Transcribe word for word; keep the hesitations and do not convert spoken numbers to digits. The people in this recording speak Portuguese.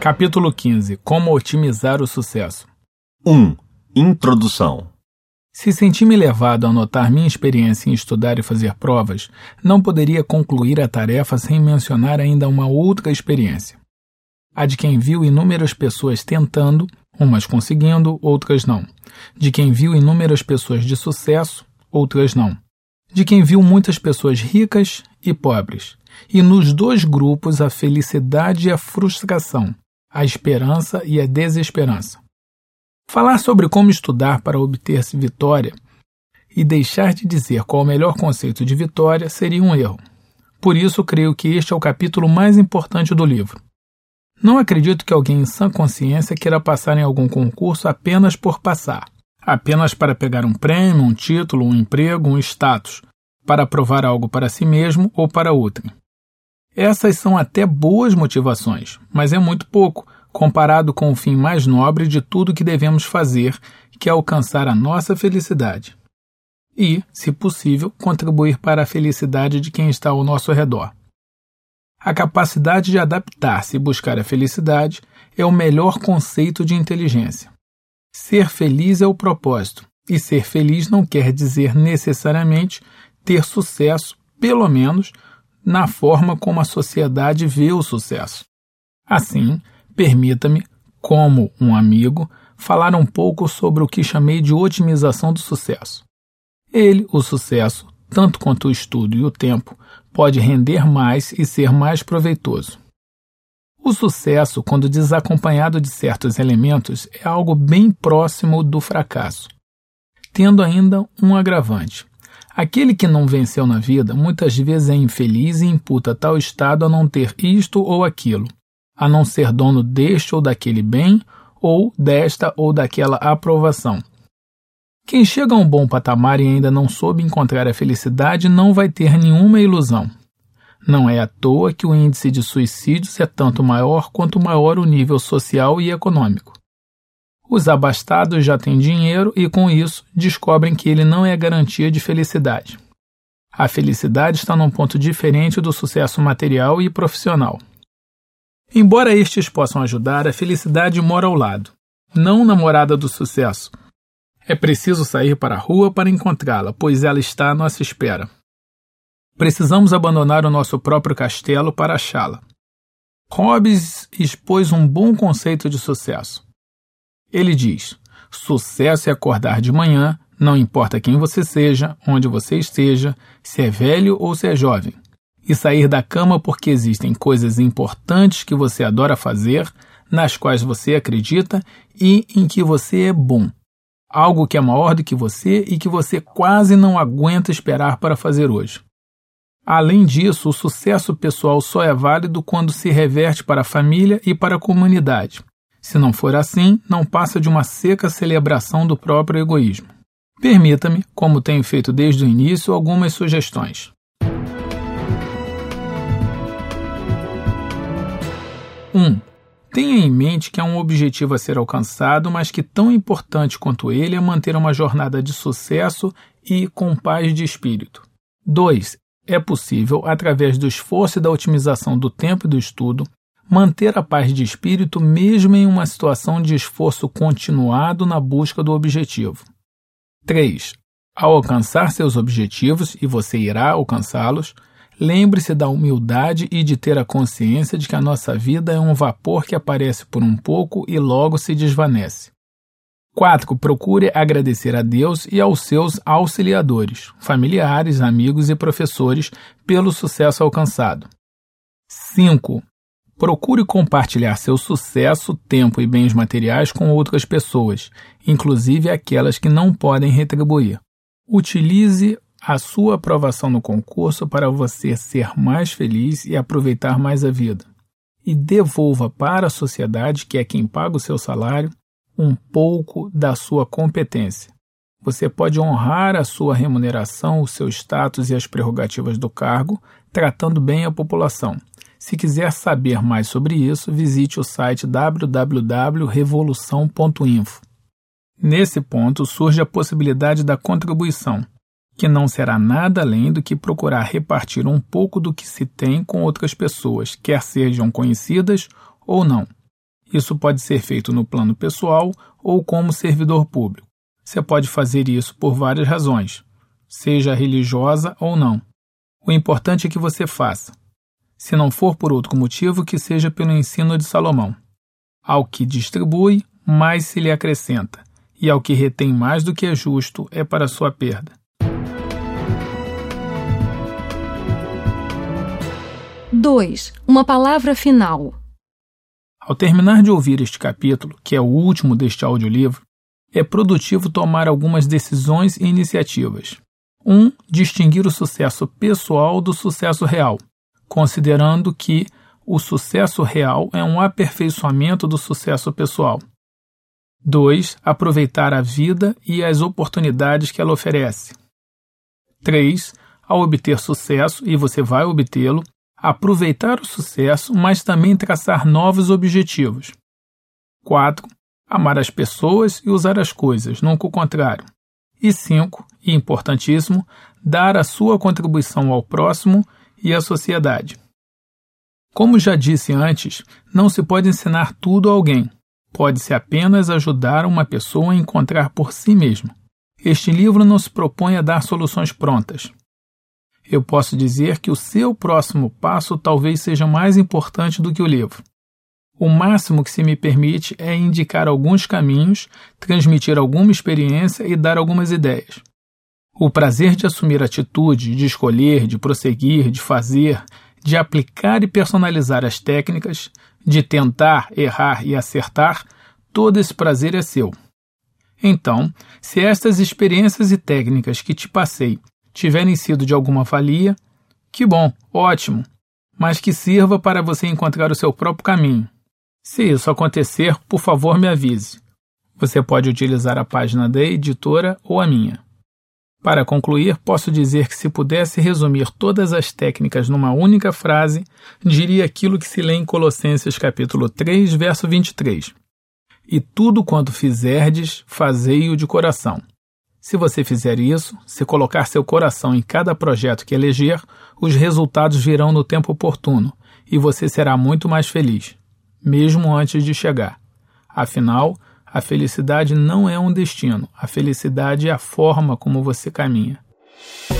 Capítulo quinze. Como otimizar o sucesso. um. Introdução. Se senti-me levado a anotar minha experiência em estudar e fazer provas, não poderia concluir a tarefa sem mencionar ainda uma outra experiência. A de quem viu inúmeras pessoas tentando, umas conseguindo, outras não. De quem viu inúmeras pessoas de sucesso, outras não. De quem viu muitas pessoas ricas e pobres. E nos dois grupos a felicidade e a frustração, a esperança e a desesperança. Falar sobre como estudar para obter vitória e deixar de dizer qual o melhor conceito de vitória seria um erro. Por isso, creio que este é o capítulo mais importante do livro. Não acredito que alguém em sã consciência queira passar em algum concurso apenas por passar, apenas para pegar um prêmio, um título, um emprego, um status, para provar algo para si mesmo ou para outrem. Essas são até boas motivações, mas é muito pouco, comparado com o fim mais nobre de tudo que devemos fazer, que é alcançar a nossa felicidade. E, se possível, contribuir para a felicidade de quem está ao nosso redor. A capacidade de adaptar-se e buscar a felicidade é o melhor conceito de inteligência. Ser feliz é o propósito, e ser feliz não quer dizer necessariamente ter sucesso, pelo menos na forma como a sociedade vê o sucesso. Assim, permita-me, como um amigo, falar um pouco sobre o que chamei de otimização do sucesso. Ele, o sucesso, tanto quanto o estudo e o tempo, pode render mais e ser mais proveitoso. O sucesso, quando desacompanhado de certos elementos, é algo bem próximo do fracasso, tendo ainda um agravante. Aquele que não venceu na vida muitas vezes é infeliz e imputa tal estado a não ter isto ou aquilo, a não ser dono deste ou daquele bem, ou desta ou daquela aprovação. Quem chega a um bom patamar e ainda não soube encontrar a felicidade não vai ter nenhuma ilusão. Não é à toa que o índice de suicídios é tanto maior quanto maior o nível social e econômico. Os abastados já têm dinheiro e, com isso, descobrem que ele não é garantia de felicidade. A felicidade está num ponto diferente do sucesso material e profissional. Embora estes possam ajudar, a felicidade mora ao lado, não na morada do sucesso. É preciso sair para a rua para encontrá-la, pois ela está à nossa espera. Precisamos abandonar o nosso próprio castelo para achá-la. Hobbes expôs um bom conceito de sucesso. Ele diz: sucesso é acordar de manhã, não importa quem você seja, onde você esteja, se é velho ou se é jovem. E sair da cama porque existem coisas importantes que você adora fazer, nas quais você acredita e em que você é bom. Algo que é maior do que você e que você quase não aguenta esperar para fazer hoje. Além disso, o sucesso pessoal só é válido quando se reverte para a família e para a comunidade. Se não for assim, não passa de uma seca celebração do próprio egoísmo. Permita-me, como tenho feito desde o início, algumas sugestões. um. Tenha em mente que há um objetivo a ser alcançado, mas que tão importante quanto ele é manter uma jornada de sucesso e com paz de espírito. dois. É possível, através do esforço e da otimização do tempo e do estudo, manter a paz de espírito mesmo em uma situação de esforço continuado na busca do objetivo. três. Ao alcançar seus objetivos, e você irá alcançá-los, lembre-se da humildade e de ter a consciência de que a nossa vida é um vapor que aparece por um pouco e logo se desvanece. quatro. Procure agradecer a Deus e aos seus auxiliadores, familiares, amigos e professores pelo sucesso alcançado. cinco. Procure compartilhar seu sucesso, tempo e bens materiais com outras pessoas, inclusive aquelas que não podem retribuir. Utilize a sua aprovação no concurso para você ser mais feliz e aproveitar mais a vida. E devolva para a sociedade, que é quem paga o seu salário, um pouco da sua competência. Você pode honrar a sua remuneração, o seu status e as prerrogativas do cargo, tratando bem a população. Se quiser saber mais sobre isso, visite o site w w w ponto revolução ponto info. Nesse ponto surge a possibilidade da contribuição, que não será nada além do que procurar repartir um pouco do que se tem com outras pessoas, quer sejam conhecidas ou não. Isso pode ser feito no plano pessoal ou como servidor público. Você pode fazer isso por várias razões, seja religiosa ou não. O importante é que você faça. Se não for por outro motivo, que seja pelo ensino de Salomão. Ao que distribui, mais se lhe acrescenta, e ao que retém mais do que é justo, é para sua perda. dois. Uma palavra final. Ao terminar de ouvir este capítulo, que é o último deste audiolivro, é produtivo tomar algumas decisões e iniciativas. um. Distinguir o sucesso pessoal do sucesso real, considerando que o sucesso real é um aperfeiçoamento do sucesso pessoal. dois. Aproveitar a vida e as oportunidades que ela oferece. três. Ao obter sucesso, e você vai obtê-lo, aproveitar o sucesso, mas também traçar novos objetivos. quatro. Amar as pessoas e usar as coisas, nunca o contrário. E cinco. E importantíssimo, dar a sua contribuição ao próximo e à sociedade. Como já disse antes, não se pode ensinar tudo a alguém. Pode-se apenas ajudar uma pessoa a encontrar por si mesma. Este livro não se propõe a dar soluções prontas. Eu posso dizer que o seu próximo passo talvez seja mais importante do que o livro. O máximo que se me permite é indicar alguns caminhos, transmitir alguma experiência e dar algumas ideias. O prazer de assumir atitude, de escolher, de prosseguir, de fazer, de aplicar e personalizar as técnicas, de tentar, errar e acertar, todo esse prazer é seu. Então, se estas experiências e técnicas que te passei tiverem sido de alguma valia, que bom, ótimo, mas que sirva para você encontrar o seu próprio caminho. Se isso acontecer, por favor me avise. Você pode utilizar a página da editora ou a minha. Para concluir, posso dizer que se pudesse resumir todas as técnicas numa única frase, diria aquilo que se lê em Colossenses capítulo três, verso vinte e três. E tudo quanto fizerdes, fazei-o de coração. Se você fizer isso, se colocar seu coração em cada projeto que eleger, os resultados virão no tempo oportuno, e você será muito mais feliz, mesmo antes de chegar. Afinal, a felicidade não é um destino, a felicidade é a forma como você caminha.